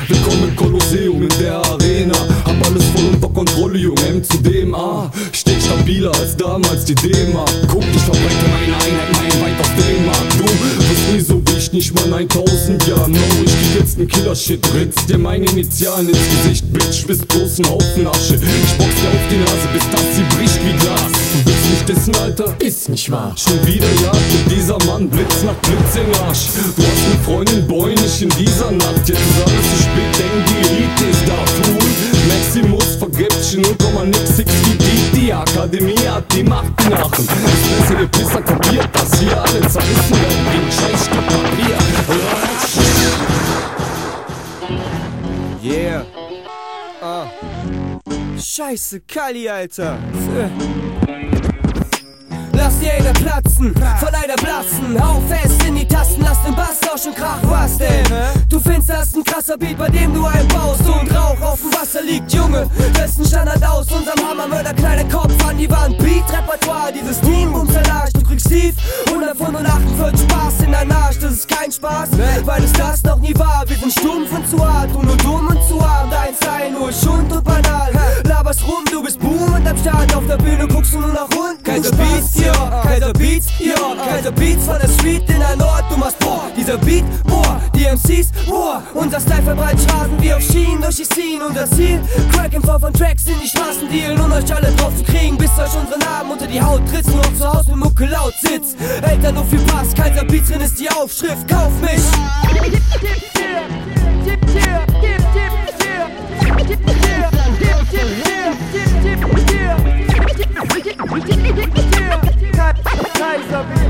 Willkommen im Kolosseum in der Arena. Hab alles voll unter Kontrolle, Junge, M zu dem A. Steh stabiler als damals die D-Mark. Guck, ich verbreite meine Einheit, mein weit auf D-Mark. Du wirst nie so wie ich, nicht mal 1000, ja, no. Ich krieg jetzt nen Killer-Shit, ritz dir meine Initialen ins Gesicht, Bitch, bist bloß ein Haufen Asche. Ich box dir auf die Nase, bis das sie bricht wie Glas. Du willst nicht dissen, Alter? Ist nicht wahr. Schon wieder jagt mit dieser Mann Blitz nach Blitz in Arsch. Du hast ne Freundin, Boy, nicht in dieser Nacht. Jetzt ist alles zu spät, denn die Elite ist da. Fool, Maximus vergibt sich 0,6 wie die Akademie hat die Macht in Aachen. Das bessere Pisser kapiert, dass hier alle zerrissen werden wie ein Scheißstück Papier. Yeah. Scheiße, Kali, Alter. Lass die Hater platzen, vor Leider blassen. Hau fest in die Tasten, lass den Bass lauschen, Krach, was denn? Du findest das ein krasser Beat, bei dem du einbaust und Rauch auf dem Wasser liegt, Junge. Das ist ein Standard aus unserem Hammermörder, kleiner Kopf an die Wand. Beat-Repertoire, dieses Team, Bumsalage, du kriegst tief 148 Spaß in deinem Arsch, das ist kein Spaß, weil es das noch nie war. Wir sind stumpf und zu hart, du nur dumm und zu arm. Dein Style nur Schund und banal, laberst rum, du bist Boom und am Start. Auf der Bühne guckst du nur nach unten. Kaiser Beats, ja, Kaiser Beats, ja, Kaiser Beats von der Street in der Nord. Du machst boah, dieser Beat, boah, die MCs, boah. Unser Style verbreitet Straßen wie auf Schienen durch die Scene. Unser Ziel, Crack in Form von Tracks in die Straßen dealen, um euch alle drauf zu kriegen, bis euch unsere Namen unter die Haut tritt. Nur zu Hause mit Mucke laut sitzt, Eltern nur viel Pass. Kaiser Beats drin ist die Aufschrift, kauf mich. Kaiser Beats.